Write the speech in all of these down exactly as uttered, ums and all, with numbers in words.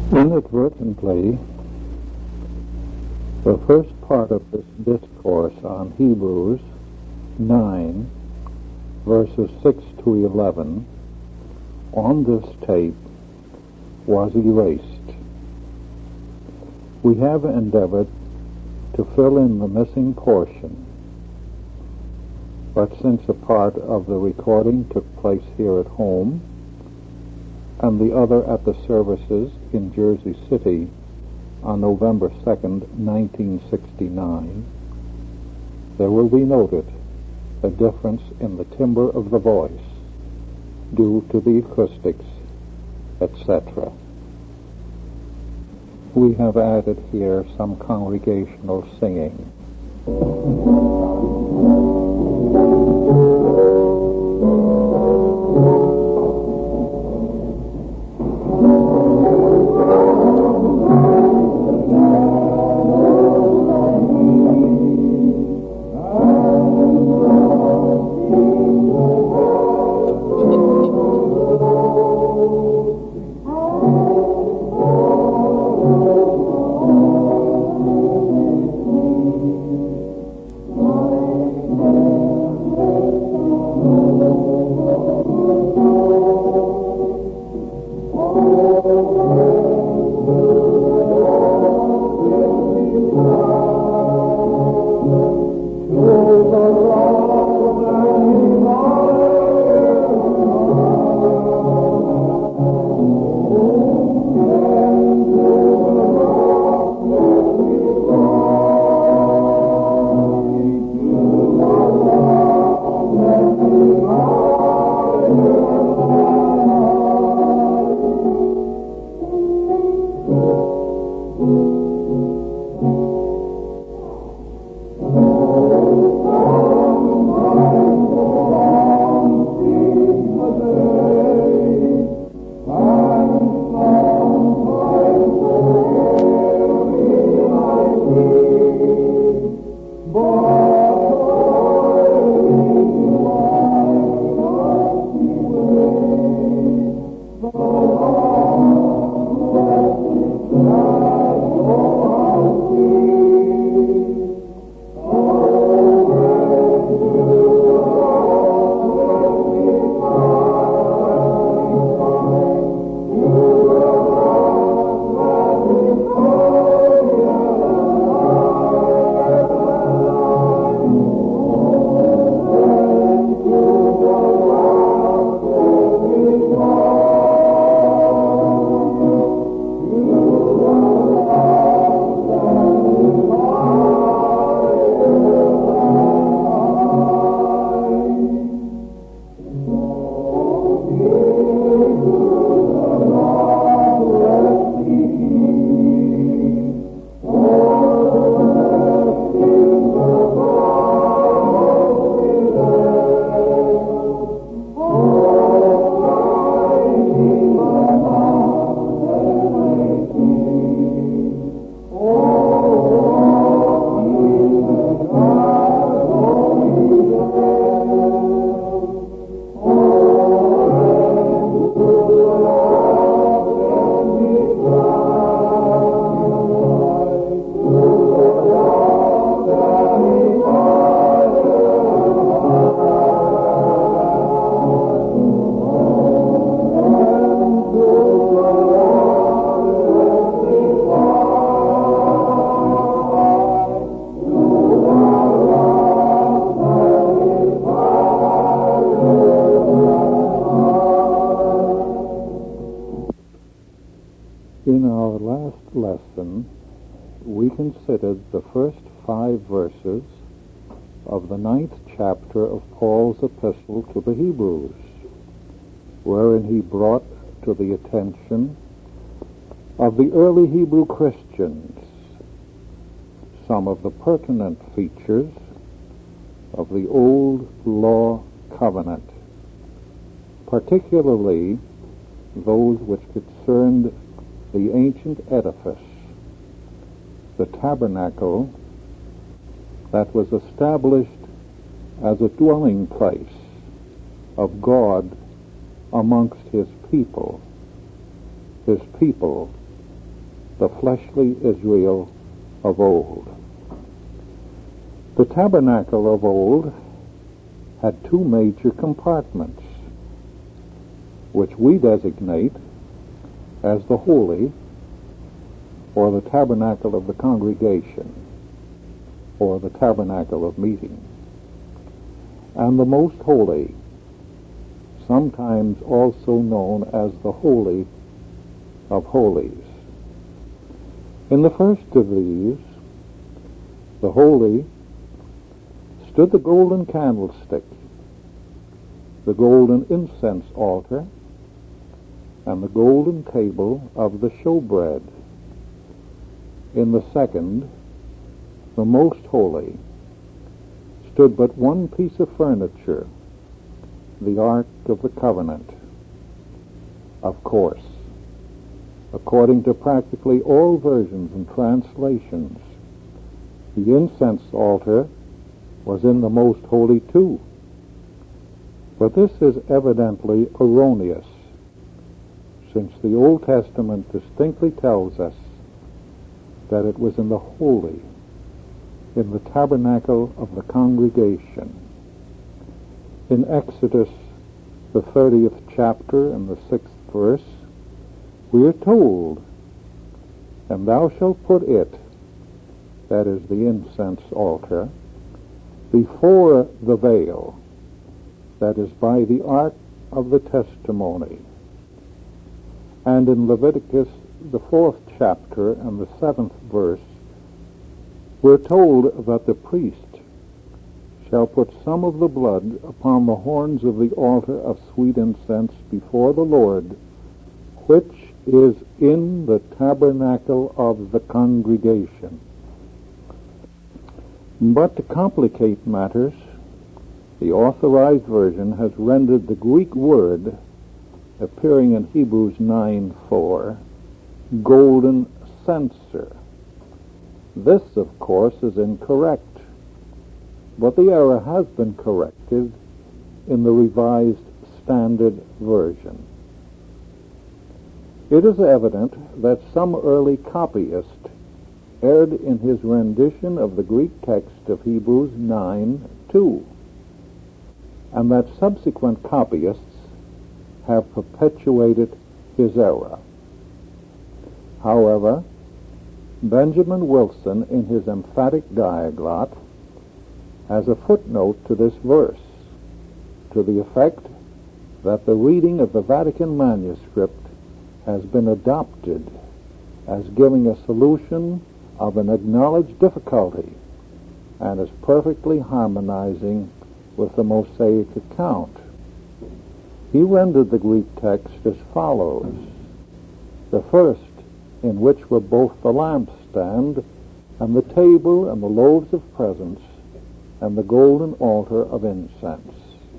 Inadvertently, the first part of this discourse on Hebrews nine, verses six to eleven, on this tape was erased. We have endeavored to fill in the missing portion, but since a part of the recording took place here at home and the other at the services in Jersey City on November second, nineteen sixty-nine, there will be noted a difference in the timbre of the voice due to the acoustics, et cetera. We have added here some congregational singing. In our last lesson, we considered the first five verses of the ninth chapter of Paul's epistle to the Hebrews, wherein he brought to the attention of the early Hebrew Christians some of the pertinent features of the Old Law Covenant, particularly those which concerned the ancient edifice, the tabernacle that was established as a dwelling place of God amongst his people, his people the fleshly Israel of old. The tabernacle of old had two major compartments, which we designate as the holy, or the tabernacle of the congregation, or the tabernacle of meeting, and the most holy, sometimes also known as the Holy of Holies. In the first of these, the holy, stood the golden candlestick, the golden incense altar, and the golden table of the showbread. In the second, the most holy, stood but one piece of furniture, the Ark of the Covenant. Of course, according to practically all versions and translations, the incense altar was in the most holy too. But this is evidently erroneous, since the Old Testament distinctly tells us that it was in the holy, in the tabernacle of the congregation. In Exodus, the thirtieth chapter and the sixth verse, we are told, "And thou shalt put it," that is the incense altar, "before the veil," that is by the ark of the testimony. And in Leviticus, the fourth chapter and the seventh verse, we're told that the priest shall put some of the blood upon the horns of the altar of sweet incense before the Lord, which is in the tabernacle of the congregation. But to complicate matters, the Authorized Version has rendered the Greek word appearing in Hebrews nine four, golden censer. This, of course, is incorrect, but the error has been corrected in the Revised Standard Version. It is evident that some early copyist erred in his rendition of the Greek text of Hebrews nine two, and that subsequent copyists have perpetuated his error. However, Benjamin Wilson, in his emphatic diaglott, has a footnote to this verse, to the effect that the reading of the Vatican manuscript has been adopted as giving a solution of an acknowledged difficulty and is perfectly harmonizing with the Mosaic account. He rendered the Greek text as follows: the first, in which were both the lampstand and the table and the loaves of presence and the golden altar of incense.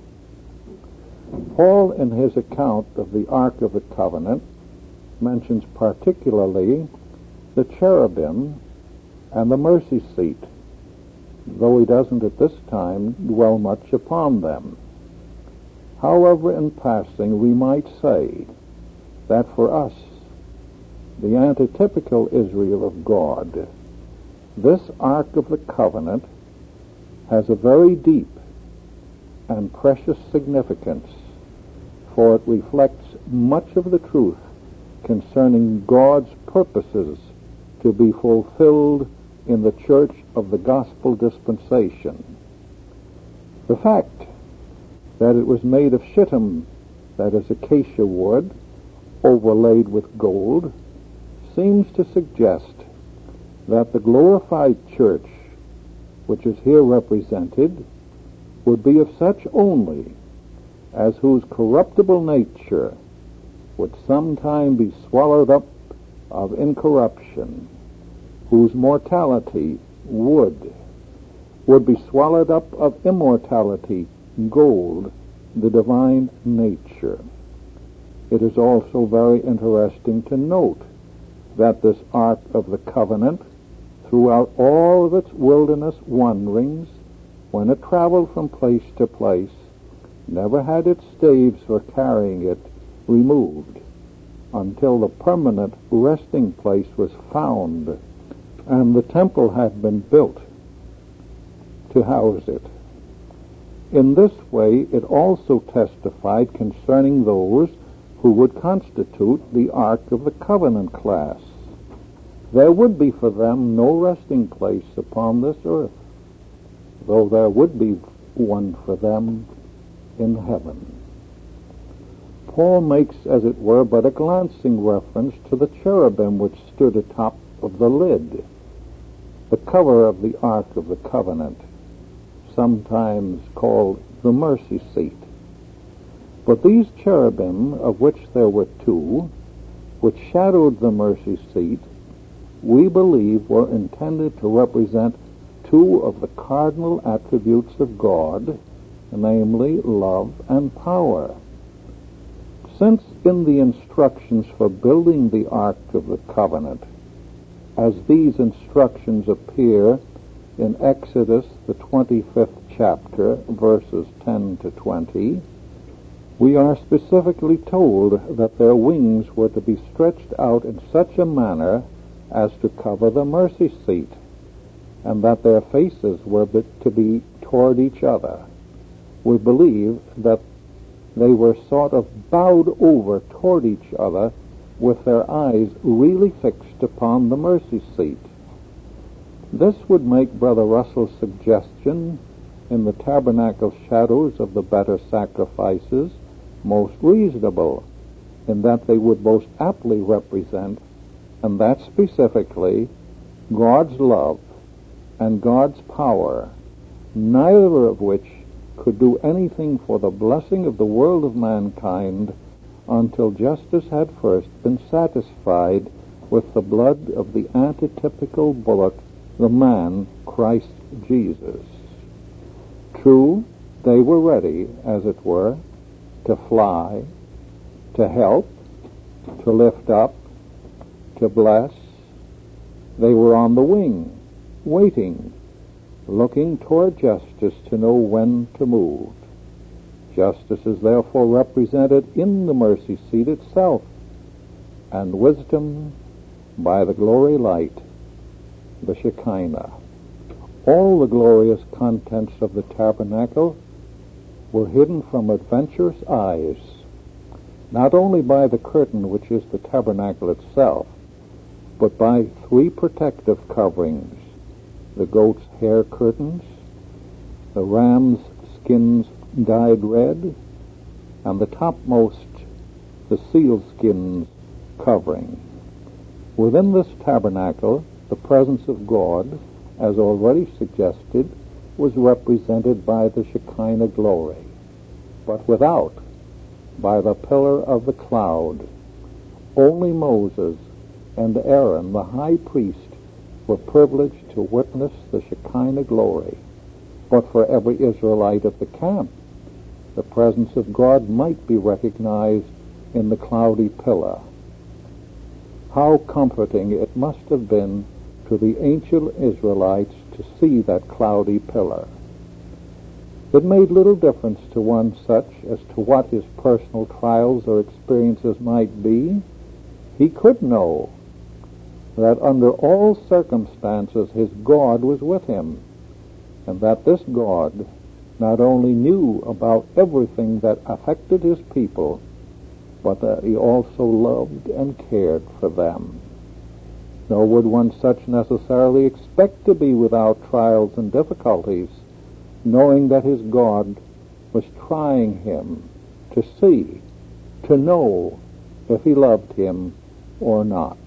Paul, in his account of the Ark of the Covenant, mentions particularly the cherubim and the mercy seat, though he doesn't at this time dwell much upon them. However, in passing, we might say that for us, the antitypical Israel of God, this Ark of the Covenant has a very deep and precious significance, for it reflects much of the truth concerning God's purposes to be fulfilled in the church of the gospel dispensation. The fact that it was made of shittim, that is acacia wood, overlaid with gold, seems to suggest that the glorified church, which is here represented, would be of such only as whose corruptible nature would sometime be swallowed up of incorruption, whose mortality would, would be swallowed up of immortality, gold, the divine nature. It is also very interesting to note that this Ark of the Covenant, throughout all of its wilderness wanderings, when it traveled from place to place, never had its staves for carrying it removed. until the permanent resting place was found and the temple had been built to house it. In this way, it also testified concerning those who would constitute the Ark of the Covenant class. There would be for them no resting place upon this earth, though there would be one for them in heaven. Paul makes, as it were, but a glancing reference to the cherubim which stood atop of the lid, the cover of the Ark of the Covenant, sometimes called the mercy seat. But these cherubim, of which there were two, which shadowed the mercy seat, we believe were intended to represent two of the cardinal attributes of God, namely love and power. Since in the instructions for building the Ark of the Covenant, as these instructions appear in Exodus, the twenty-fifth chapter, verses ten to twenty, we are specifically told that their wings were to be stretched out in such a manner as to cover the mercy seat, and that their faces were to be toward each other. We believe that they were sort of bowed over toward each other with their eyes really fixed upon the mercy seat. This would make Brother Russell's suggestion in the tabernacle shadows of the better sacrifices most reasonable, in that they would most aptly represent, and that specifically, God's love and God's power, neither of which could do anything for the blessing of the world of mankind until justice had first been satisfied with the blood of the antitypical bullock, the man, Christ Jesus. True, they were ready, as it were, to fly, to help, to lift up, to bless. They were on the wing, waiting, looking toward justice to know when to move. Justice is therefore represented in the mercy seat itself, and wisdom by the glory light, the Shekinah. All the glorious contents of the tabernacle were hidden from adventurous eyes, not only by the curtain which is the tabernacle itself, but by three protective coverings: the goat's hair curtains, the ram's skins dyed red, and the topmost, the seal skins covering. Within this tabernacle, the presence of God, as already suggested, was represented by the Shekinah glory, but without, by the pillar of the cloud. Only Moses and Aaron, the high priest, were privileged to witness the Shekinah glory. But for every Israelite of the camp, the presence of God might be recognized in the cloudy pillar. How comforting it must have been to the ancient Israelites to see that cloudy pillar. It made little difference to one such as to what his personal trials or experiences might be. He could know that under all circumstances his God was with him, and that this God not only knew about everything that affected his people, but that he also loved and cared for them. Nor would one such necessarily expect to be without trials and difficulties, knowing that his God was trying him to see, to know if he loved him or not.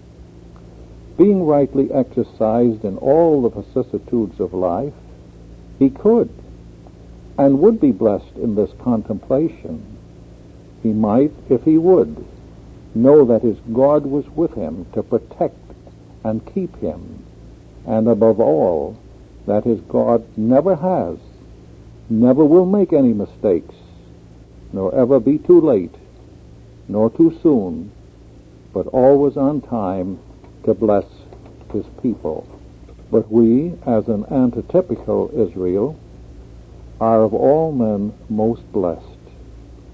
Being rightly exercised in all the vicissitudes of life, he could and would be blessed in this contemplation. He might, if he would, know that his God was with him to protect and keep him, and above all, that his God never has, never will make any mistakes, nor ever be too late, nor too soon, but always on time to bless his people. But we, as an antitypical Israel, are of all men most blessed.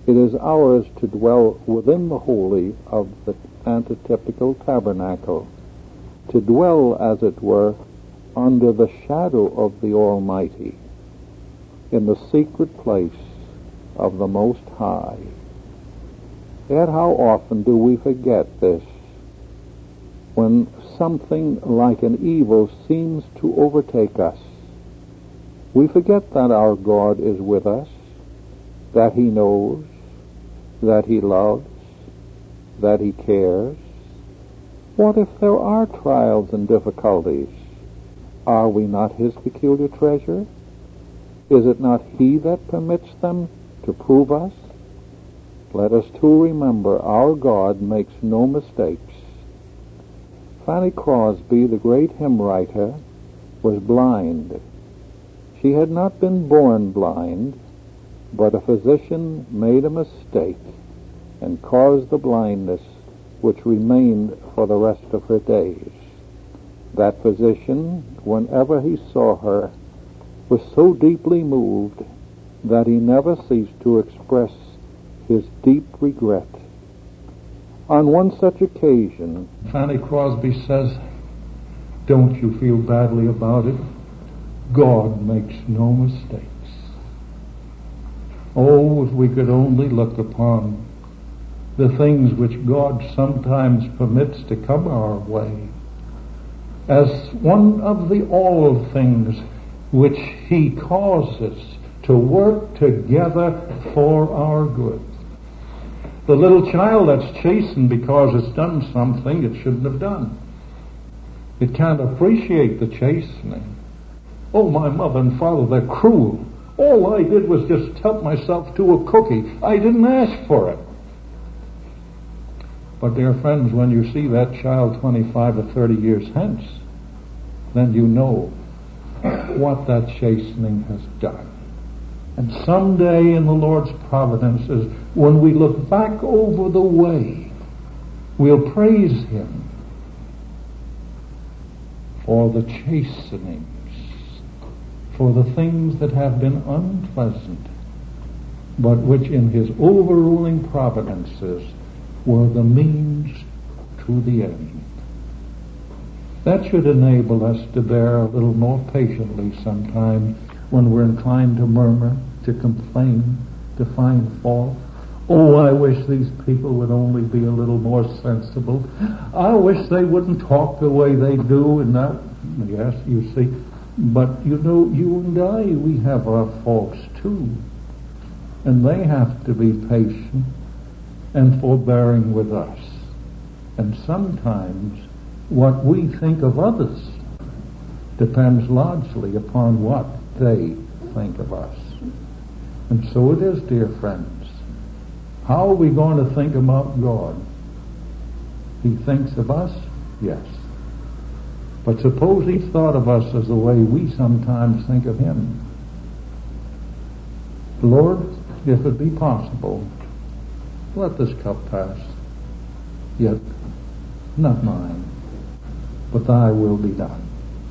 It is ours to dwell within the holy of the antitypical tabernacle, to dwell, as it were, under the shadow of the Almighty, in the secret place of the Most High. Yet how often do we forget this when something like an evil seems to overtake us? We forget that our God is with us, that He knows, that He loves, that He cares. What if there are trials and difficulties? Are we not His peculiar treasure? Is it not He that permits them to prove us? Let us too remember our God makes no mistakes. Fanny Crosby, the great hymn writer, was blind. She had not been born blind, but a physician made a mistake and caused the blindness which remained for the rest of her days. That physician, whenever he saw her, was so deeply moved that he never ceased to express his deep regret. On one such occasion, Fanny Crosby says, "Don't you feel badly about it? God makes no mistakes." Oh, if we could only look upon the things which God sometimes permits to come our way as one of the all things which He causes to work together for our good. The little child that's chastened because it's done something it shouldn't have done. It can't appreciate the chastening. Oh, my mother and father, they're cruel. All I did was just help myself to a cookie. I didn't ask for it. But, dear friends, when you see that child twenty-five or thirty years hence, then you know what that chastening has done. And someday in the Lord's providences, when we look back over the way, we'll praise Him for the chastenings, for the things that have been unpleasant, but which in His overruling providences were the means to the end. That should enable us to bear a little more patiently sometimes when we're inclined to murmur, to complain, to find fault. Oh, I wish these people would only be a little more sensible. I wish they wouldn't talk the way they do. And that, yes, you see. But, you know, you and I, we have our faults too. And they have to be patient and forbearing with us. And sometimes what we think of others depends largely upon what they think of us. And so it is, dear friends. How are we going to think about God? He thinks of us? Yes. But suppose He thought of us as the way we sometimes think of Him. Lord, if it be possible, let this cup pass, yet not mine, but Thy will be done.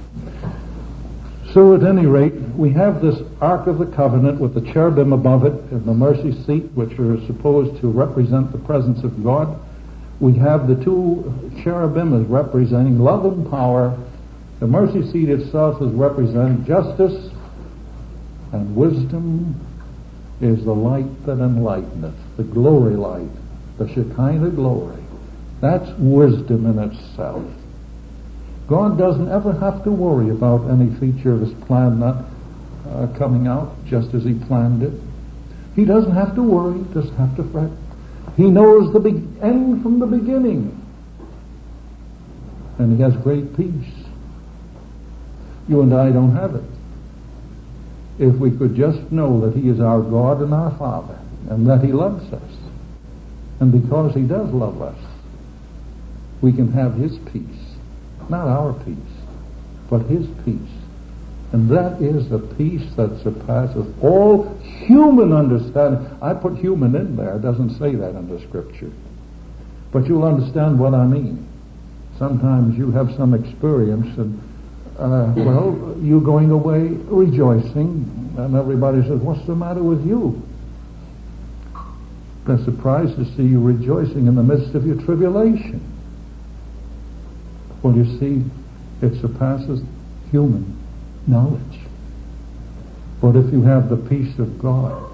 So at any rate, we have this Ark of the Covenant with the cherubim above it and the mercy seat, which are supposed to represent the presence of God. We have the two cherubim as representing love and power. The mercy seat itself is representing justice, and wisdom is the light that enlighteneth, the glory light, the Shekinah glory. That's wisdom in itself. God doesn't ever have to worry about any feature of His plan not uh, coming out just as He planned it. He doesn't have to worry, doesn't have to fret. He knows the be- end from the beginning. And He has great peace. You and I don't have it. If we could just know that He is our God and our Father, and that He loves us, and because He does love us, we can have His peace. Not our peace, but His peace. And that is the peace that surpasses all human understanding. I put human in there. It doesn't say that in the Scripture. But you'll understand what I mean. Sometimes you have some experience and, uh, well, you going away rejoicing, and everybody says, what's the matter with you? They're surprised to see you rejoicing in the midst of your tribulation. Well, you see, it surpasses human knowledge. But if you have the peace of God,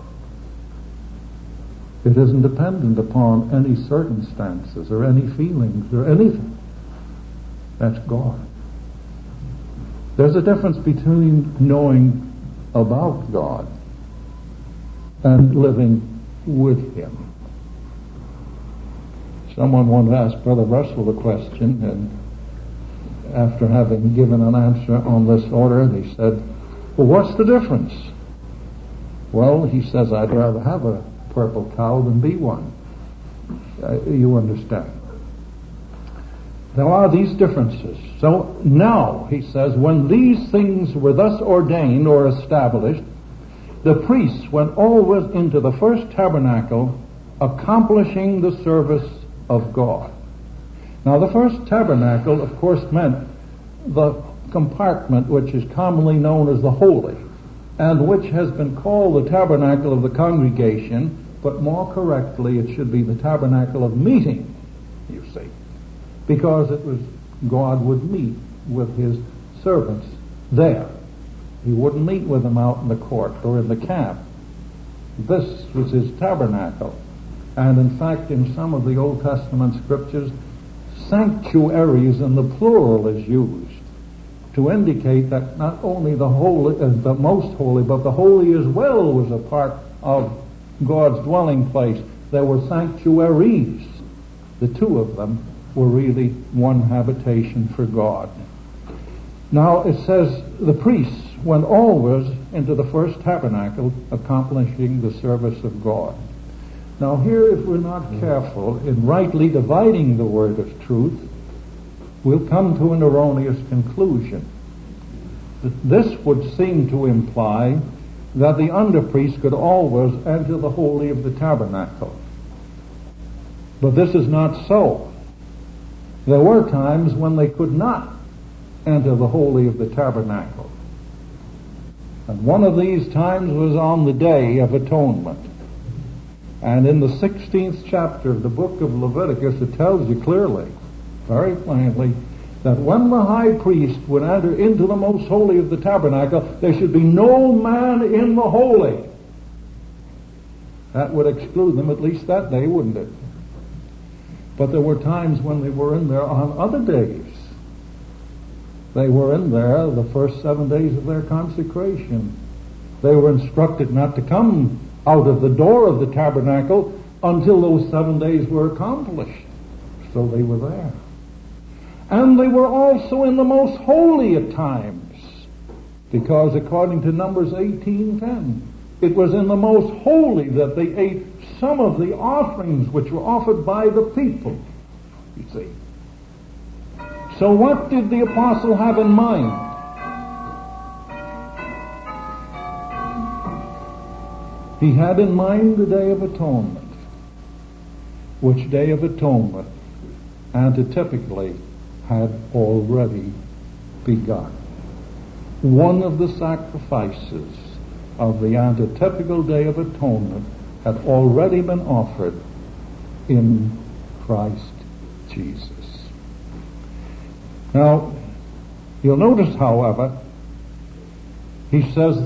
it isn't dependent upon any circumstances or any feelings or anything. That's God. There's a difference between knowing about God and living with Him. Someone once asked Brother Russell a question, and after having given an answer on this order, he said, well, what's the difference? Well, he says, I'd rather have a purple cow than be one. Uh, you understand. There are these differences. So now, he says, when these things were thus ordained or established, the priests went always into the first tabernacle, accomplishing the service of God. Now, the first tabernacle, of course, meant the compartment which is commonly known as the Holy, and which has been called the tabernacle of the congregation, but more correctly it should be the tabernacle of meeting, you see, because it was God would meet with His servants there. He wouldn't meet with them out in the court or in the camp. This was His tabernacle. And in fact, in some of the Old Testament scriptures, sanctuaries in the plural is used to indicate that not only the holy, uh, the most holy, but the holy as well was a part of God's dwelling place. There were sanctuaries. The two of them were really one habitation for God. Now it says the priests went always into the first tabernacle, accomplishing the service of God. Now here, if we're not careful in rightly dividing the word of truth, we'll come to an erroneous conclusion. This would seem to imply that the underpriest could always enter the holy of the tabernacle. But this is not so. There were times when they could not enter the holy of the tabernacle. And one of these times was on the Day of Atonement. And in the sixteenth chapter of the book of Leviticus, it tells you clearly, very plainly, that when the high priest would enter into the most holy of the tabernacle, there should be no man in the holy. That would exclude them at least that day, wouldn't it? But there were times when they were in there on other days. They were in there the first seven days of their consecration. They were instructed not to come out of the door of the tabernacle until those seven days were accomplished. So they were there. And they were also in the most holy at times, because according to Numbers eighteen ten, it was in the most holy that they ate some of the offerings which were offered by the people, you see. So what did the apostle have in mind? He had in mind the Day of Atonement, which Day of Atonement antitypically had already begun. One of the sacrifices of the antitypical Day of Atonement had already been offered in Christ Jesus. Now, you'll notice, however, he says,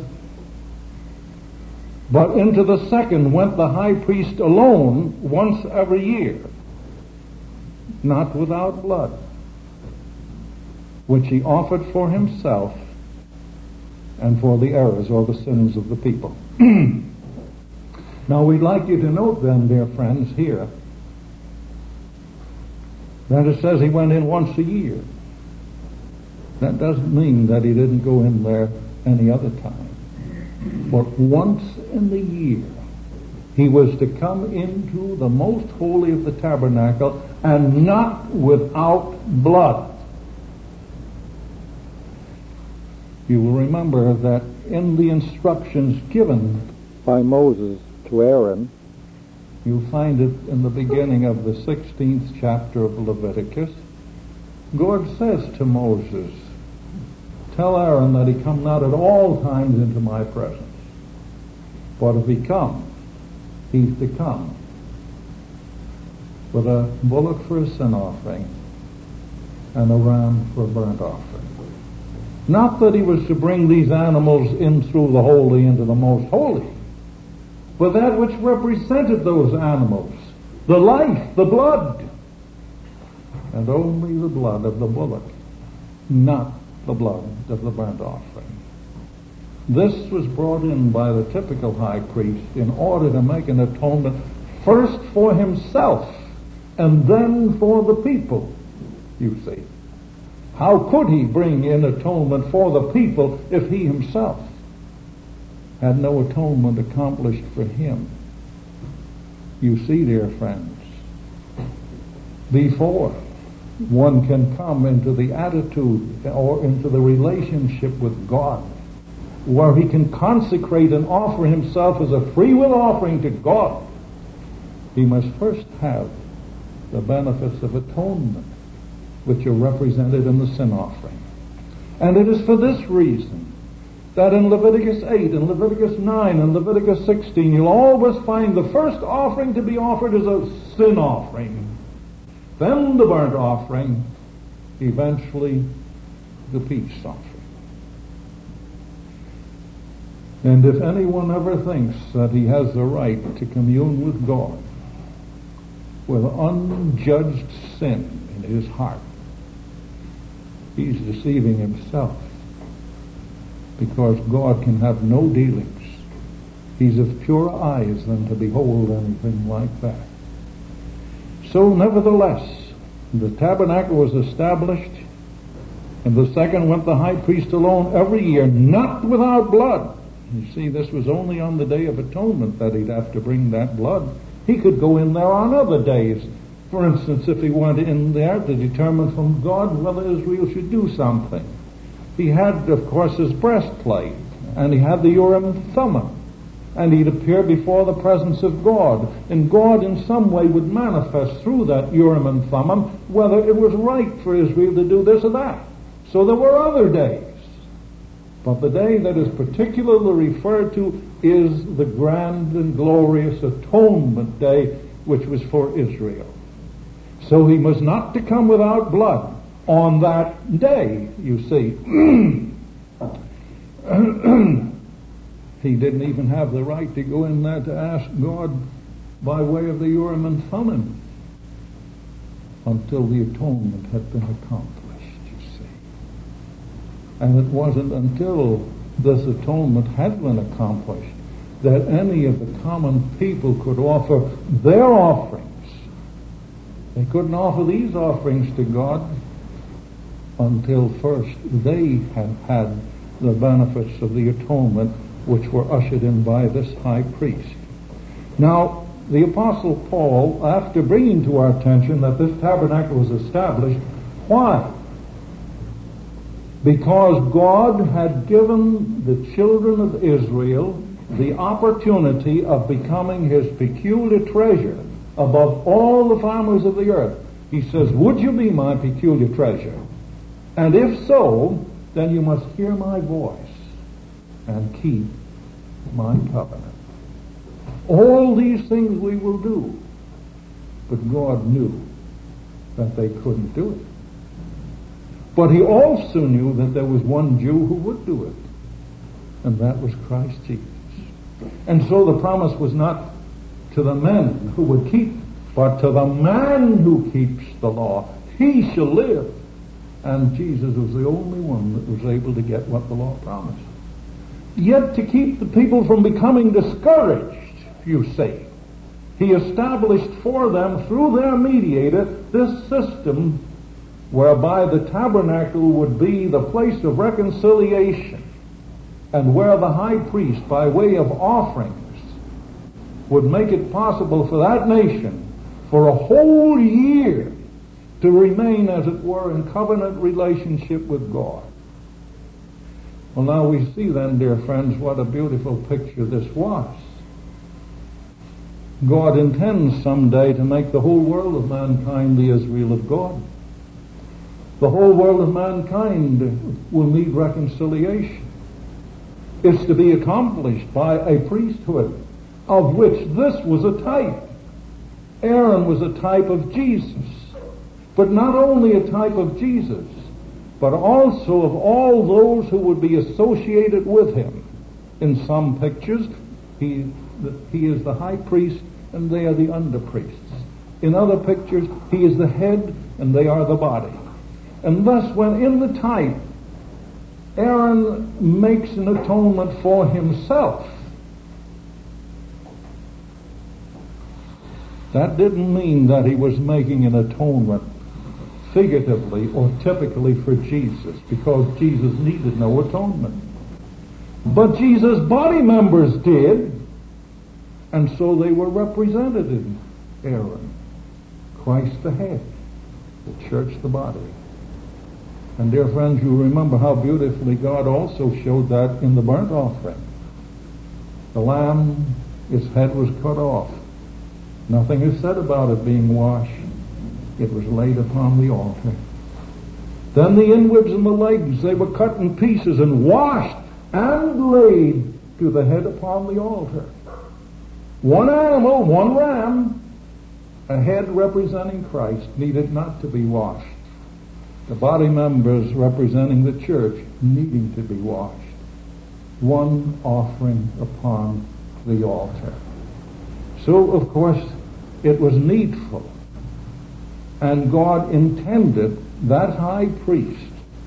but into the second went the high priest alone once every year, not without blood, which he offered for himself and for the errors or the sins of the people. Now we'd like you to note then, dear friends, here, that it says he went in once a year. That doesn't mean that he didn't go in there any other time. But once in the year, he was to come into the most holy of the tabernacle, and not without blood. You will remember that in the instructions given by Moses to Aaron, you find it in the beginning of the sixteenth chapter of Leviticus. God says to Moses, tell Aaron that he come not at all times into my presence. But if he comes, he's to come with a bullock for a sin offering and a ram for a burnt offering. Not that he was to bring these animals in through the holy into the most holy, but that which represented those animals, the life, the blood, and only the blood of the bullock, not the blood of the burnt offering. This was brought in by the typical high priest in order to make an atonement first for himself and then for the people, you see. How could he bring in atonement for the people if he himself had no atonement accomplished for him? You see, dear friends, before one can come into the attitude or into the relationship with God, where he can consecrate and offer himself as a free will offering to God, he must first have the benefits of atonement, which are represented in the sin offering. And it is for this reason that in Leviticus eight, and Leviticus nine, and Leviticus sixteen, you'll always find the first offering to be offered as a sin offering, then the burnt offering, eventually the peace offering. And if anyone ever thinks that he has the right to commune with God with unjudged sin in his heart, he's deceiving himself, because God can have no dealings. He's of purer eyes than to behold anything like that. So nevertheless, the tabernacle was established, and the second went the high priest alone every year, not without blood. You see, this was only on the Day of Atonement that he'd have to bring that blood. He could go in there on other days. For instance, if he went in there to determine from God whether Israel should do something. He had, of course, his breastplate, and he had the Urim and Thummim, and he'd appear before the presence of God, and God in some way would manifest through that Urim and Thummim whether it was right for Israel to do this or that. So there were other days. But the day that is particularly referred to is the grand and glorious Atonement Day, which was for Israel. So he was not to come without blood on that day, you see. He didn't even have the right to go in there to ask God by way of the Urim and Thummim until the atonement had been accomplished, you see. And it wasn't until this atonement had been accomplished that any of the common people could offer their offerings. They couldn't offer these offerings to God until first they had had the benefits of the atonement, which were ushered in by this high priest. Now, the Apostle Paul, after bringing to our attention that this tabernacle was established, why? Because God had given the children of Israel the opportunity of becoming his peculiar treasure above all the families of the earth. He says, would you be my peculiar treasure? And if so, then you must hear my voice and keep my covenant. All these things we will do. But God knew that they couldn't do it. But he also knew that there was one Jew who would do it, and that was Christ Jesus. And so the promise was not to the men who would keep, but to the man who keeps the law. He shall live. And Jesus was the only one that was able to get what the law promised. Yet to keep the people from becoming discouraged, you see, he established for them through their mediator this system whereby the tabernacle would be the place of reconciliation, and where the high priest, by way of offerings, would make it possible for that nation for a whole year to remain, as it were, in covenant relationship with God. Well, now we see then, dear friends, what a beautiful picture this was. God intends someday to make the whole world of mankind the Israel of God. The whole world of mankind will need reconciliation. It's to be accomplished by a priesthood, of which this was a type. Aaron was a type of Jesus, but not only a type of Jesus, but also of all those who would be associated with him. In some pictures, he, he is the high priest and they are the under priests. In other pictures, he is the head and they are the body. And thus, when in the type, Aaron makes an atonement for himself, that didn't mean that he was making an atonement figuratively or typically for Jesus, because Jesus needed no atonement. But Jesus' body members did, and so they were represented in Aaron. Christ the head, the church the body. And dear friends, you remember how beautifully God also showed that in the burnt offering. The lamb, its head was cut off. Nothing is said about it being washed. It was laid upon the altar. Then the inwards and the legs, they were cut in pieces and washed and laid to the head upon the altar. One animal, one ram, a head representing Christ, needed not to be washed. The body members representing the church needing to be washed. One offering upon the altar. So, of course, it was needful. And God intended that high priest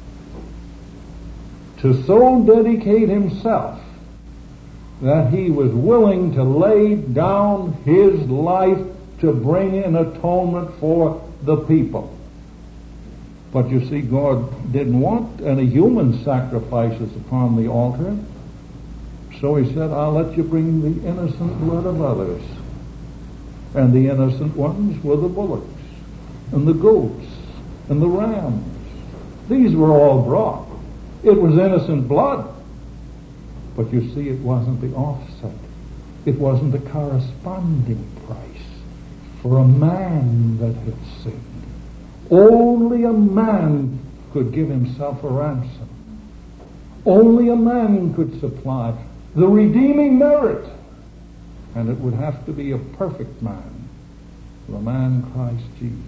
to so dedicate himself that he was willing to lay down his life to bring in atonement for the people. But you see, God didn't want any human sacrifices upon the altar. So he said, I'll let you bring the innocent blood of others. And the innocent ones were the bullocks and the goats and the rams. These were all brought. It was innocent blood. But you see, it wasn't the offset. It wasn't the corresponding price for a man that had sinned. Only a man could give himself a ransom. Only a man could supply the redeeming merit. And it would have to be a perfect man, the man Christ Jesus.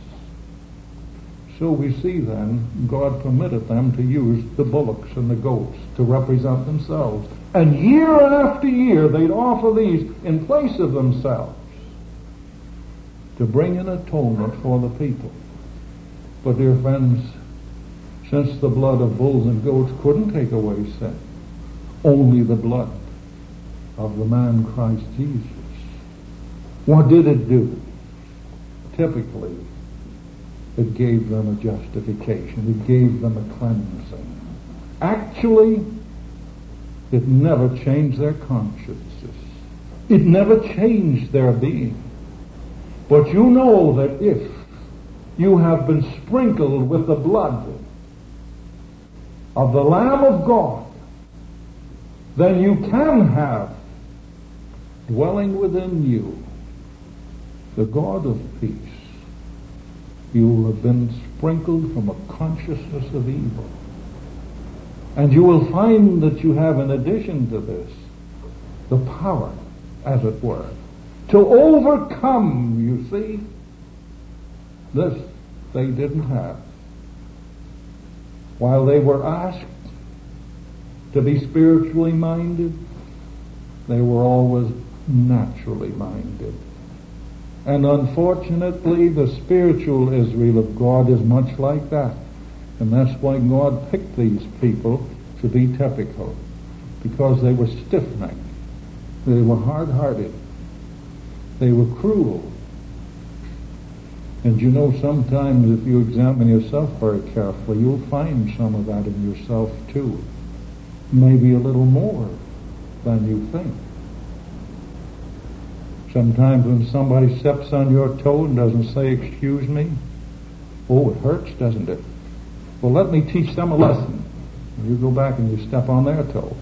So we see then, God permitted them to use the bullocks and the goats to represent themselves. And year after year, they'd offer these in place of themselves to bring an atonement for the people. But dear friends, since the blood of bulls and goats couldn't take away sin, only the blood of the man Christ Jesus. What did it do? Typically, it gave them a justification. It gave them a cleansing. Actually, it never changed their consciences. It never changed their being. But you know that if you have been sprinkled with the blood of the Lamb of God, then you can have dwelling within you the God of peace. You will have been sprinkled from a consciousness of evil. And you will find that you have, in addition to this, the power, as it were, to overcome, you see. This they didn't have. While they were asked to be spiritually minded, they were always naturally minded. And unfortunately, the spiritual Israel of God is much like that. And that's why God picked these people to be typical, because they were stiff-necked. They were hard-hearted. They were cruel. And you know, sometimes if you examine yourself very carefully, you'll find some of that in yourself too. Maybe a little more than you think. Sometimes when somebody steps on your toe and doesn't say, excuse me, oh, it hurts, doesn't it? Well, let me teach them a lesson. And you go back and you step on their toe.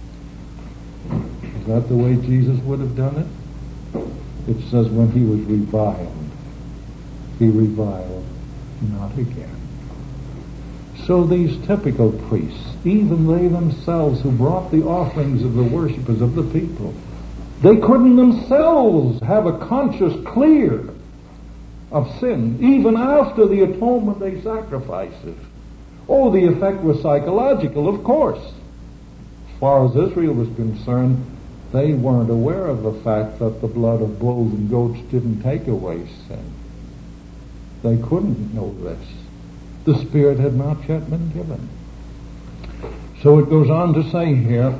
Is that the way Jesus would have done it? It says when he was reviled, he reviled not again. So these typical priests, even they themselves who brought the offerings of the worshippers of the people, They couldn't themselves have a conscience clear of sin, even after the atonement day sacrifices. Oh, the effect was psychological, of course. As far as Israel was concerned, they weren't aware of the fact that the blood of bulls and goats didn't take away sin. They couldn't know this. The Spirit had not yet been given. So it goes on to say here,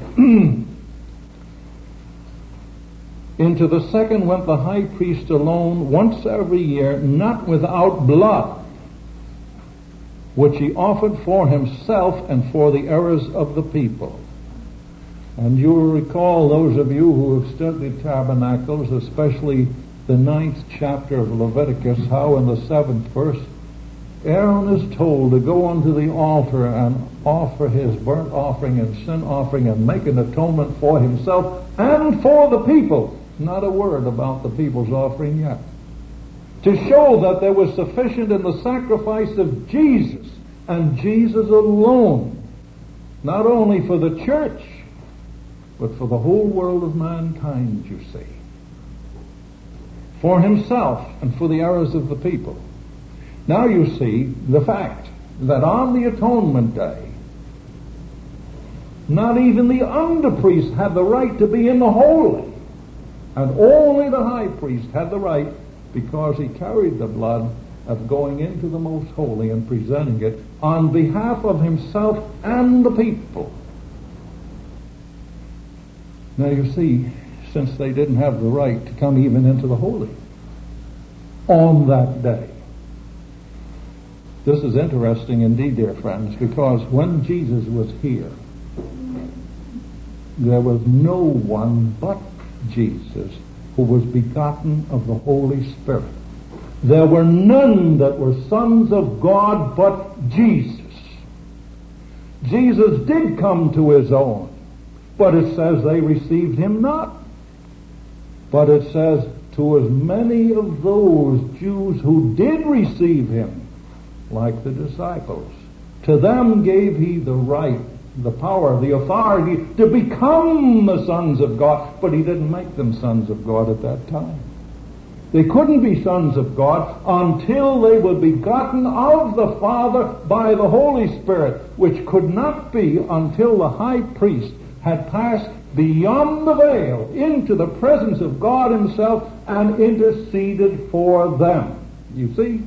into the second went the high priest alone once every year, not without blood, which he offered for himself and for the errors of the people. And you will recall, those of you who have studied tabernacles, especially the ninth chapter of Leviticus, how in the seventh verse, Aaron is told to go unto the altar and offer his burnt offering and sin offering and make an atonement for himself and for the people. Not a word about the people's offering yet. To show that there was sufficient in the sacrifice of Jesus, and Jesus alone, not only for the church, but for the whole world of mankind, you see. For himself and for the errors of the people. Now you see the fact that on the atonement day, not even the under-priest had the right to be in the holy. And only the high priest had the right, because he carried the blood, of going into the most holy and presenting it on behalf of himself and the people. Now you see, since they didn't have the right to come even into the holy on that day. This is interesting indeed, dear friends, because when Jesus was here, there was no one but Jesus who was begotten of the Holy Spirit. There were none that were sons of God but Jesus. Jesus did come to his own, but it says they received him not. But it says, to as many of those Jews who did receive him, like the disciples, to them gave he the right, the power, the authority to become the sons of God. But he didn't make them sons of God at that time. They couldn't be sons of God until they were begotten of the Father by the Holy Spirit, which could not be until the high priest had passed beyond the veil into the presence of God himself and interceded for them. You see?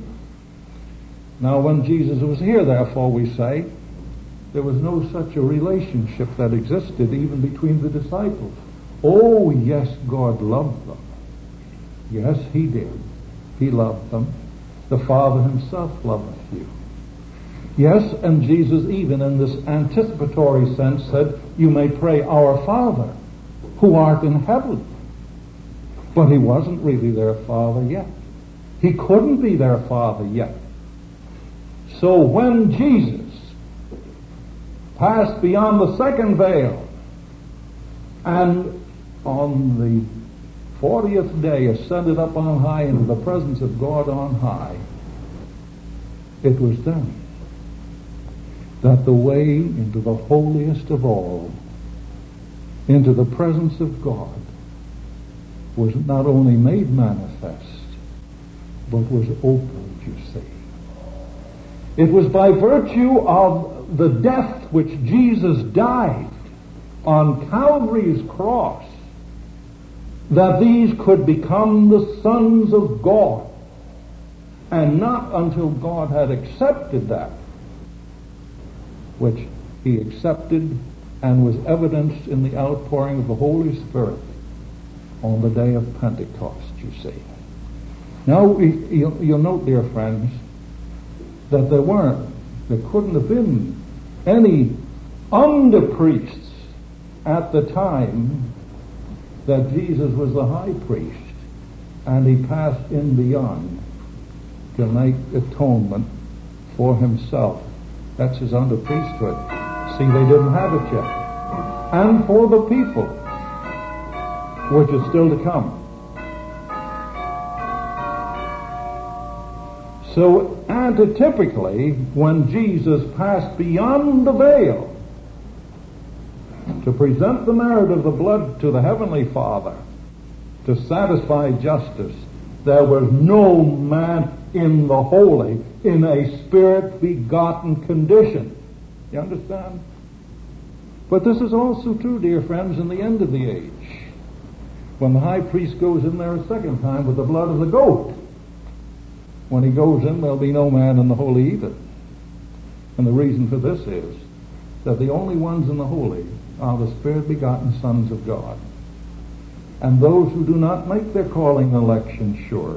Now when Jesus was here, therefore, we say, there was no such a relationship that existed even between the disciples. Oh, yes, God loved them. Yes, he did. He loved them. The Father himself loveth you. Yes, and Jesus, even in this anticipatory sense, said, you may pray, Our Father, who art in heaven. But he wasn't really their Father yet. He couldn't be their Father yet. So when Jesus passed beyond the second veil, and on the fortieth day ascended up on high into the presence of God on high, it was then that the way into the holiest of all, into the presence of God, was not only made manifest, but was opened, you see. It was by virtue of the death which Jesus died on Calvary's cross that these could become the sons of God, and not until God had accepted that, which he accepted and was evidenced in the outpouring of the Holy Spirit on the day of Pentecost, you see. Now, you'll, you'll note, dear friends, that there weren't, there couldn't have been any under-priests at the time that Jesus was the high priest and he passed in beyond to make atonement for himself. That's his under-priesthood. See, they didn't have it yet. And for the people, which is still to come. So, antitypically, when Jesus passed beyond the veil to present the merit of the blood to the Heavenly Father, to satisfy justice, there was no man in the holy in a spirit-begotten condition. You understand? But this is also true, dear friends, in the end of the age, when the high priest goes in there a second time with the blood of the goat. When he goes in, there'll be no man in the holy either. And the reason for this is that the only ones in the holy are the spirit-begotten sons of God. And those who do not make their calling and election sure,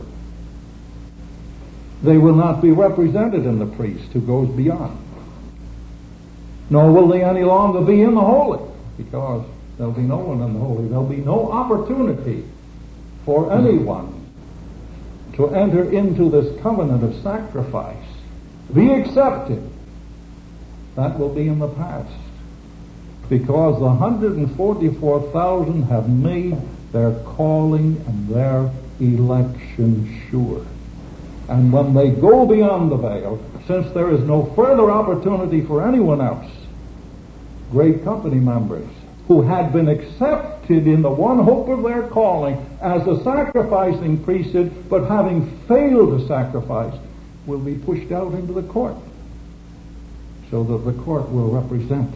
they will not be represented in the priest who goes beyond. Nor will they any longer be in the holy, because there'll be no one in the holy. There'll be no opportunity for anyone to enter into this covenant of sacrifice, be accepted. That will be in the past, because the one hundred forty-four thousand have made their calling and their election sure. And when they go beyond the veil, since there is no further opportunity for anyone else, great company members who had been accepted in the one hope of their calling as a sacrificing priesthood, but having failed to sacrifice, will be pushed out into the court, so that the court will represent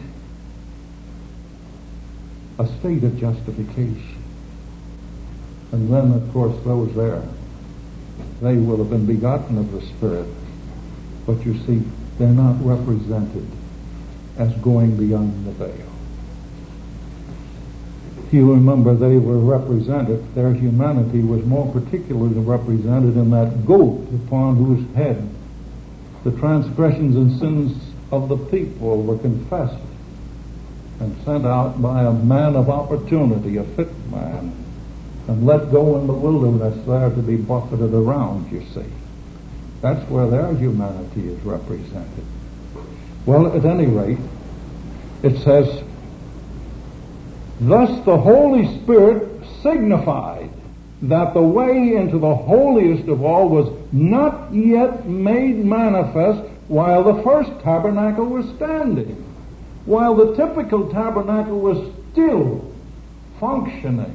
a state of justification. And then, of course, those there, they will have been begotten of the Spirit. But you see, they're not represented as going beyond the veil. You remember they were represented, their humanity was more particularly represented in that goat upon whose head the transgressions and sins of the people were confessed and sent out by a man of opportunity, a fit man, and let go in the wilderness there to be buffeted around, you see. That's where their humanity is represented. Well, at any rate, it says, thus the Holy Spirit signified that the way into the holiest of all was not yet made manifest while the first tabernacle was standing, while the typical tabernacle was still functioning.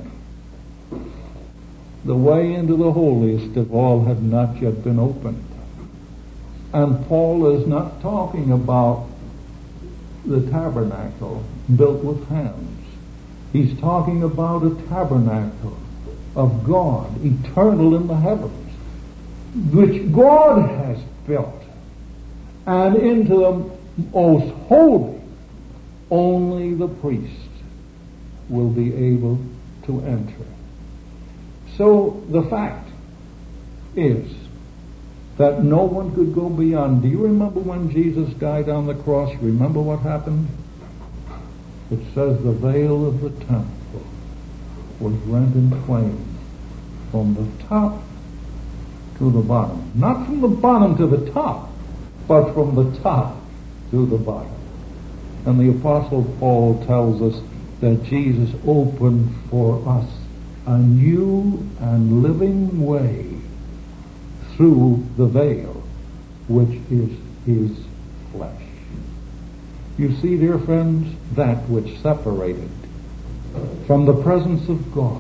The way into the holiest of all had not yet been opened. And Paul is not talking about the tabernacle built with hands. He's talking about a tabernacle of God, eternal in the heavens, which God has built. And into the most holy, only the priest will be able to enter. So the fact is that no one could go beyond. Do you remember when Jesus died on the cross? Remember what happened? It says the veil of the temple was rent in twain from the top to the bottom. Not from the bottom to the top, but from the top to the bottom. And the Apostle Paul tells us that Jesus opened for us a new and living way through the veil, which is his flesh. You see, dear friends, that which separated from the presence of God,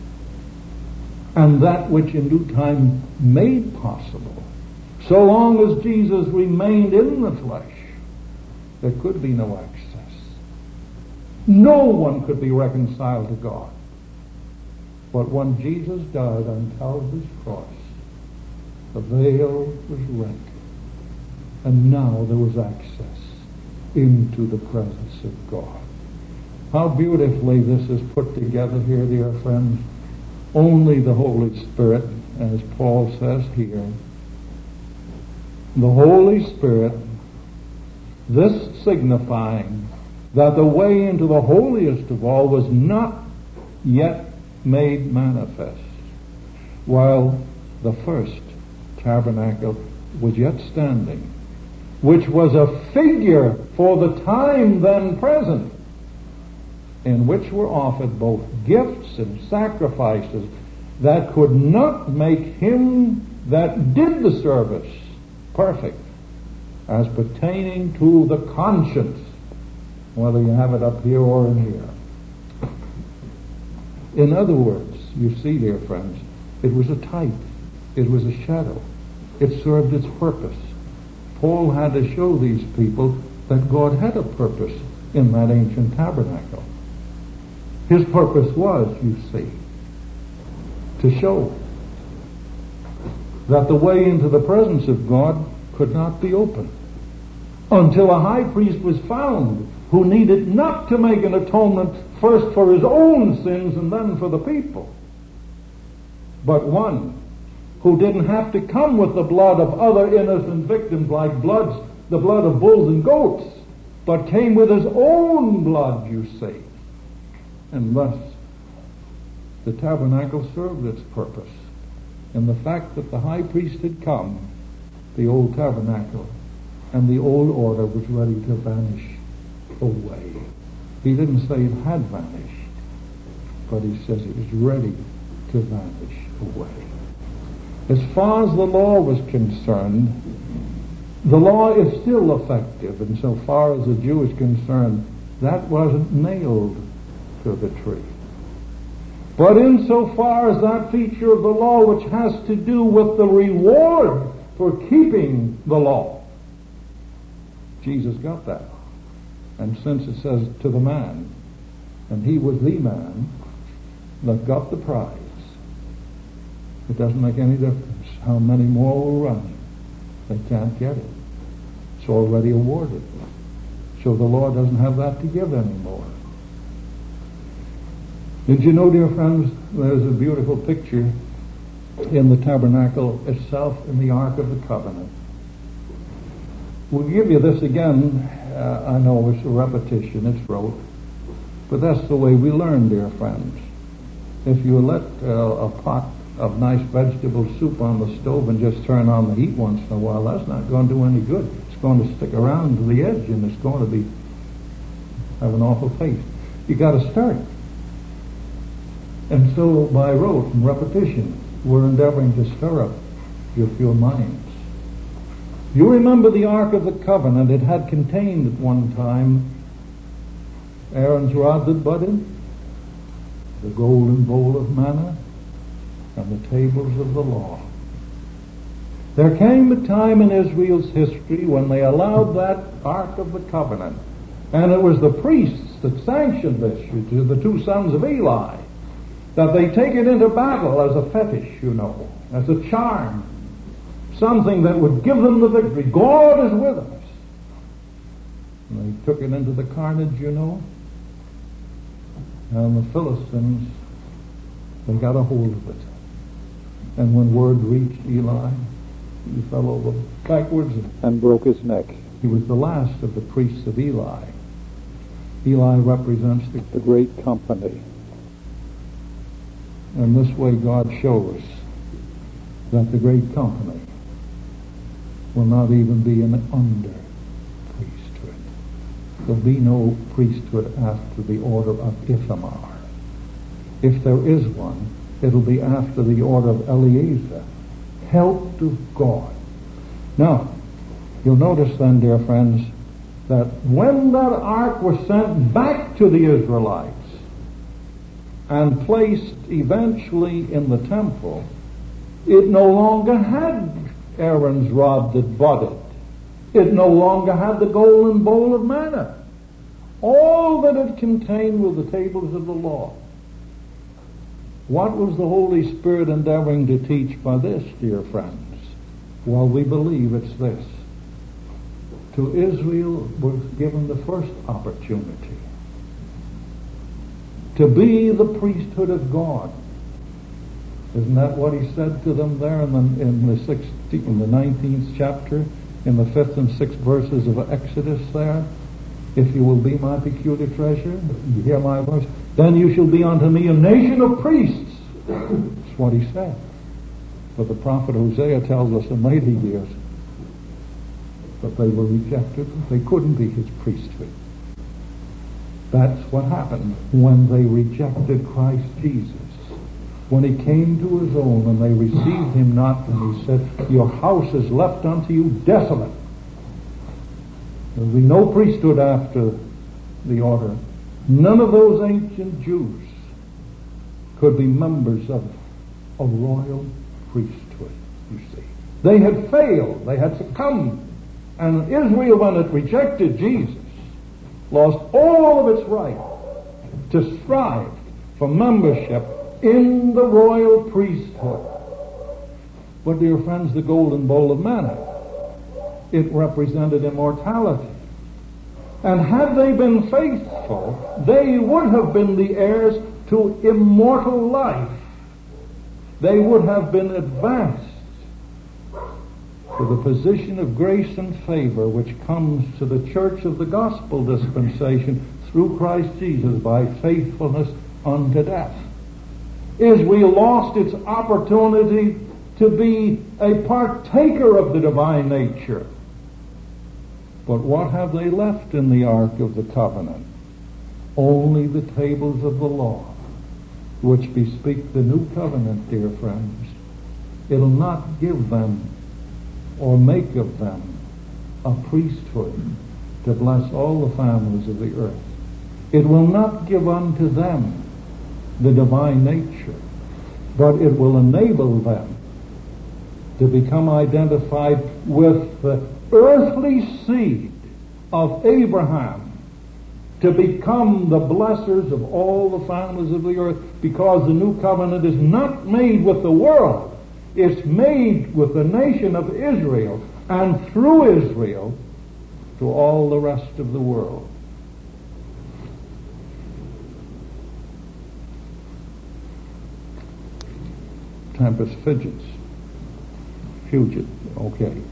and that which in due time made possible, so long as Jesus remained in the flesh, there could be no access. No one could be reconciled to God. But when Jesus died on Calvary's cross, the veil was rent, and now there was access into the presence of God. How beautifully this is put together here, dear friends. Only the Holy Spirit, as Paul says here, the Holy Spirit, this signifying that the way into the holiest of all was not yet made manifest, while the first tabernacle was yet standing, which was a figure for the time then present, in which were offered both gifts and sacrifices that could not make him that did the service perfect, as pertaining to the conscience, whether you have it up here or in here. In other words, you see, dear friends, it was a type. It was a shadow. It served its purpose. Paul had to show these people that God had a purpose in that ancient tabernacle. His purpose was, you see, to show that the way into the presence of God could not be opened until a high priest was found who needed not to make an atonement first for his own sins and then for the people, but one who didn't have to come with the blood of other innocent victims like bloods, the blood of bulls and goats, but came with his own blood, you see. And thus, the tabernacle served its purpose. And the fact that the high priest had come, the old tabernacle and the old order was ready to vanish away. He didn't say it had vanished, but he says it was ready to vanish away. As far as the law was concerned, the law is still effective, and so far as the Jew is concerned, that wasn't nailed to the tree. But insofar as that feature of the law which has to do with the reward for keeping the law, Jesus got that. And since it says to the man, and he was the man that got the prize, it doesn't make any difference how many more will run. They can't get it. It's already awarded. So the law doesn't have that to give anymore. Did you know, dear friends, there's a beautiful picture in the tabernacle itself in the Ark of the Covenant. We'll give you this again. Uh, I know it's a repetition, it's rote, but that's the way we learn, dear friends. If you let uh, a pot of nice vegetable soup on the stove and just turn on the heat once in a while, that's not going to do any good. It's going to stick around to the edge, and it's going to be have an awful taste. You got to start. And so, by rote and repetition, we're endeavoring to stir up your pure minds. You remember the Ark of the Covenant. It had contained at one time Aaron's rod that budded, the golden bowl of manna, and the tables of the law. There came a time in Israel's history when they allowed that Ark of the Covenant, and it was the priests that sanctioned this, the two sons of Eli, that they take it into battle as a fetish, you know, as a charm, something that would give them the victory. God is with us. And they took it into the carnage, you know, and the Philistines, they got a hold of it. And when word reached Eli, he fell over backwards and, and broke his neck. He was the last of the priests of Eli. Eli represents the, the great company. And this way God shows that the great company will not even be an under priesthood. There'll be no priesthood after the order of Ithamar. If there is one, it'll be after the order of Eleazar, helped of God. Now, you'll notice then, dear friends, that when that ark was sent back to the Israelites and placed eventually in the temple, it no longer had Aaron's rod that budded. It no longer had the golden bowl of manna. All that it contained were the tables of the law. What was the Holy Spirit endeavoring to teach by this, dear friends? Well, we believe it's this. To Israel was given the first opportunity to be the priesthood of God. Isn't that what he said to them there in the, in the sixteenth, in the nineteenth chapter, in the fifth and sixth verses of Exodus there? If you will be my peculiar treasure, you hear my voice, then you shall be unto me a nation of priests. That's what he said. But the prophet Hosea tells us in later years that they were rejected. They couldn't be his priesthood. That's what happened when they rejected Christ Jesus. When he came to his own and they received him not, and he said, your house is left unto you desolate. There will be no priesthood after the order. None of those ancient Jews could be members of a royal priesthood, you see. They had failed. They had succumbed. And Israel, when it rejected Jesus, lost all of its right to strive for membership in the royal priesthood. But, dear friends, the golden bowl of manna, it represented immortality. And had they been faithful, they would have been the heirs to immortal life. They would have been advanced to the position of grace and favor which comes to the church of the gospel dispensation through Christ Jesus by faithfulness unto death. Israel lost its opportunity to be a partaker of the divine nature. But what have they left in the Ark of the Covenant? Only the tables of the law, which bespeak the new covenant, dear friends. It'll not give them or make of them a priesthood to bless all the families of the earth. It will not give unto them the divine nature, but it will enable them to become identified with the earthly seed of Abraham, to become the blessers of all the families of the earth, because the new covenant is not made with the world. It's made with the nation of Israel, and through Israel to all the rest of the world. Tempest fidgets. Fugit. Okay.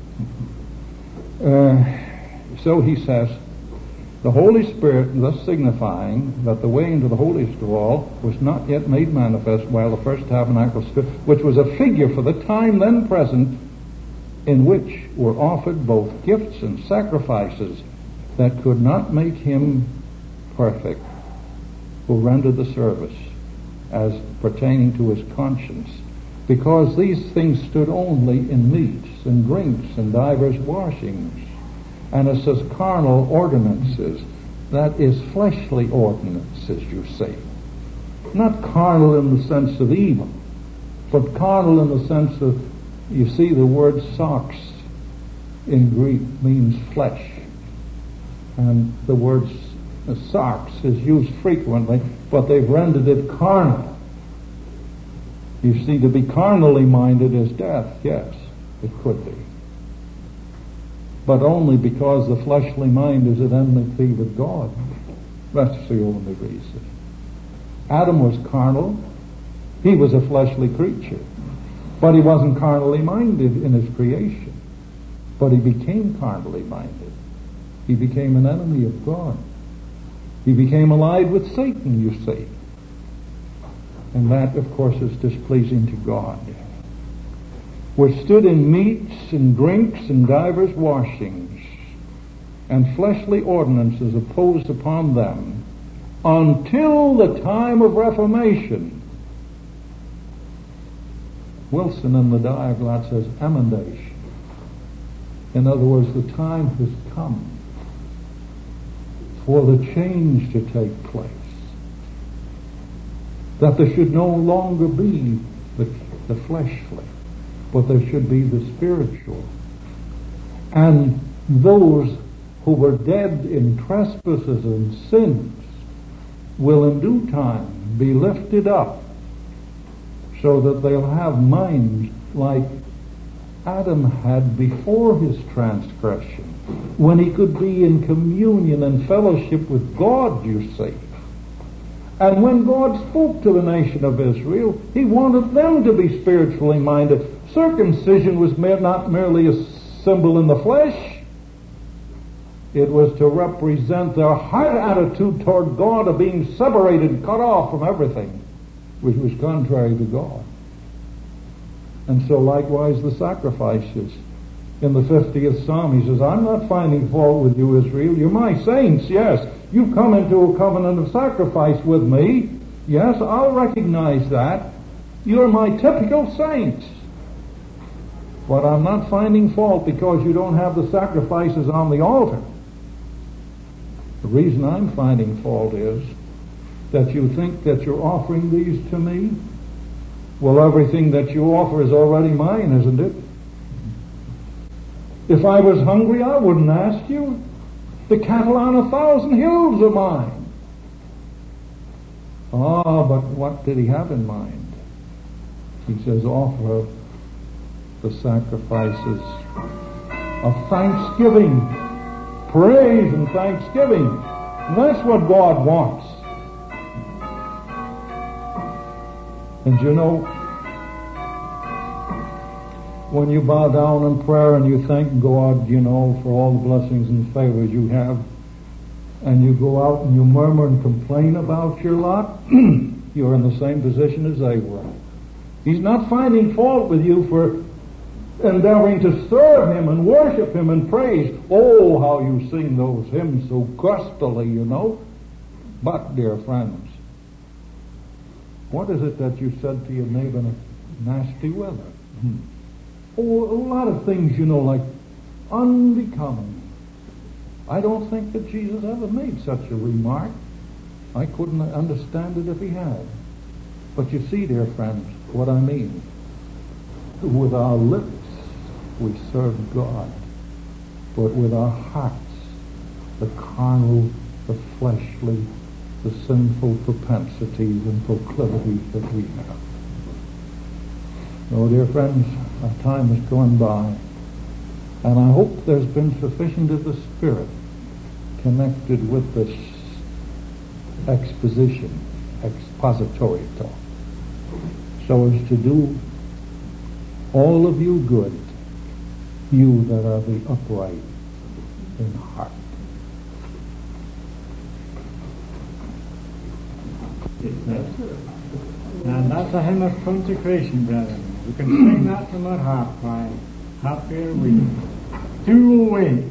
Uh, so he says, the Holy Spirit, thus signifying that the way into the holiest of all was not yet made manifest while the first tabernacle stood, which was a figure for the time then present, in which were offered both gifts and sacrifices that could not make him perfect who rendered the service as pertaining to his conscience, because these things stood only in meats and drinks and divers washings. And it says carnal ordinances. That is fleshly ordinances, you see. Not carnal in the sense of evil, but carnal in the sense of, you see, the word sarx in Greek means flesh. And the word sarx is used frequently, but they've rendered it carnal. You see, to be carnally minded is death. Yes, it could be. But only because the fleshly mind is at enmity with God. That's the only reason. Adam was carnal. He was a fleshly creature. But he wasn't carnally minded in his creation. But he became carnally minded. He became an enemy of God. He became allied with Satan, you see. And that, of course, is displeasing to God. Which stood in meats and drinks and divers washings, and fleshly ordinances imposed upon them, until the time of Reformation. Wilson in the Diaglott says emendation. In other words, the time has come for the change to take place. That there should no longer be the, the fleshly, but there should be the spiritual. And those who were dead in trespasses and sins will in due time be lifted up so that they'll have minds like Adam had before his transgression, when he could be in communion and fellowship with God, you see. And when God spoke to the nation of Israel, he wanted them to be spiritually minded. Circumcision was not merely a symbol in the flesh. It was to represent their heart attitude toward God of being separated and cut off from everything which was contrary to God. And so likewise the sacrifices. In the fiftieth Psalm he says, I'm not finding fault with you, Israel. You're my saints, yes. You've come into a covenant of sacrifice with me. Yes, I'll recognize that. You're my typical saints. But I'm not finding fault because you don't have the sacrifices on the altar. The reason I'm finding fault is that you think that you're offering these to me? Well, everything that you offer is already mine, isn't it? If I was hungry, I wouldn't ask you. The cattle on a thousand hills are mine. Ah, but what did he have in mind? He says, offer the sacrifices of thanksgiving, praise and thanksgiving. And that's what God wants. And you know, when you bow down in prayer and you thank God, you know, for all the blessings and favors you have, and you go out and you murmur and complain about your lot, you're in the same position as they were. He's not finding fault with you for endeavoring to serve Him and worship Him and praise. Oh, how you sing those hymns so gustily, you know. But, dear friends, what is it that you said to your neighbor in a nasty weather? Hmm. Oh, a lot of things, you know, like unbecoming. I don't think that Jesus ever made such a remark. I couldn't understand it if he had. But you see, dear friends, what I mean. With our lips, we serve God. But with our hearts, the carnal, the fleshly, the sinful propensities and proclivities that we have. Oh, dear friends, our time has gone by, and I hope there's been sufficient of the Spirit connected with this exposition, expository talk, so as to do all of you good, you that are the upright in heart. And that's a hymn of consecration, brethren. You can sing that from that harp crying, happy are we. Do away.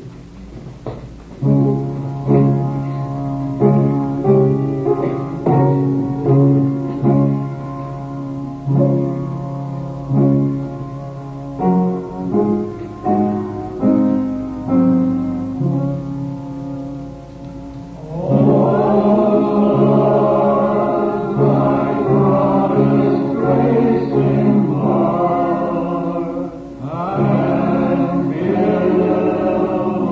And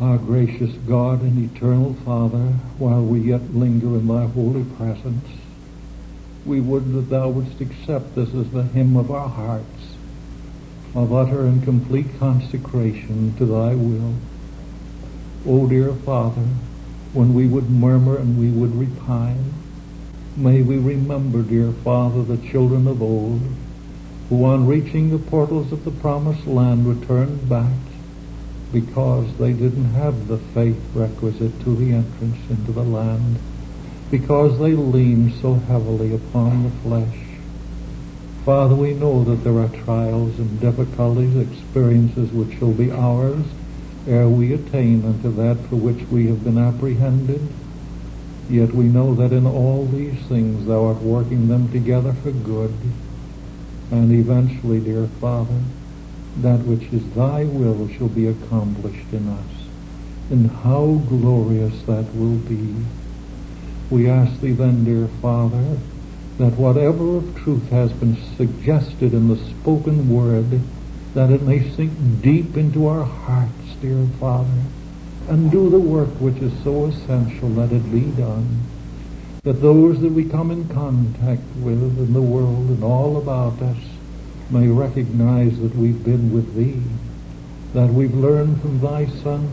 Our gracious God and eternal Father, while we yet linger in thy holy presence, we would that thou wouldst accept this as the hymn of our hearts, of utter and complete consecration to thy will. O dear Father, when we would murmur and we would repine, may we remember, dear Father, the children of old, who on reaching the portals of the promised land returned back because they didn't have the faith requisite to the entrance into the land, because they leaned so heavily upon the flesh. Father, we know that there are trials and difficulties, experiences which shall be ours ere we attain unto that for which we have been apprehended. Yet we know that in all these things thou art working them together for good, and eventually, dear Father, that which is thy will shall be accomplished in us. And how glorious that will be. We ask thee then, dear Father, that whatever of truth has been suggested in the spoken word, that it may sink deep into our hearts, dear Father, and do the work which is so essential that it be done, that those that we come in contact with in the world and all about us may recognize that we've been with thee, that we've learned from thy Son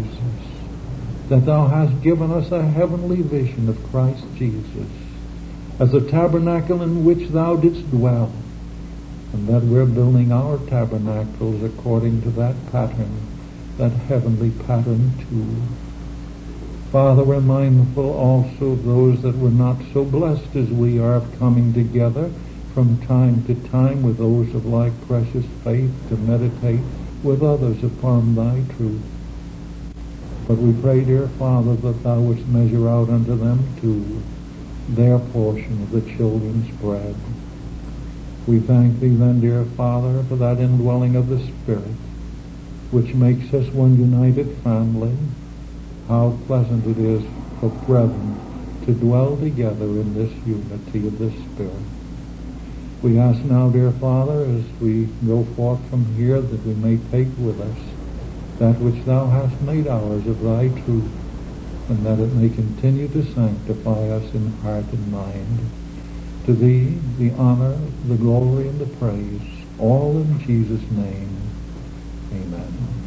Jesus, that thou hast given us a heavenly vision of Christ Jesus as a tabernacle in which thou didst dwell, and that we're building our tabernacles according to that pattern, that heavenly pattern too. Father, we're mindful also of those that were not so blessed as we are of coming together from time to time with those of like precious faith to meditate with others upon thy truth. But we pray, dear Father, that thou wouldst measure out unto them too their portion of the children's bread. We thank thee then, dear Father, for that indwelling of the Spirit, which makes us one united family. How pleasant it is for brethren to dwell together in this unity of the Spirit. We ask now, dear Father, as we go forth from here, that we may take with us that which thou hast made ours of thy truth, and that it may continue to sanctify us in heart and mind. To thee the honor, the glory, and the praise, all in Jesus' name. Amen.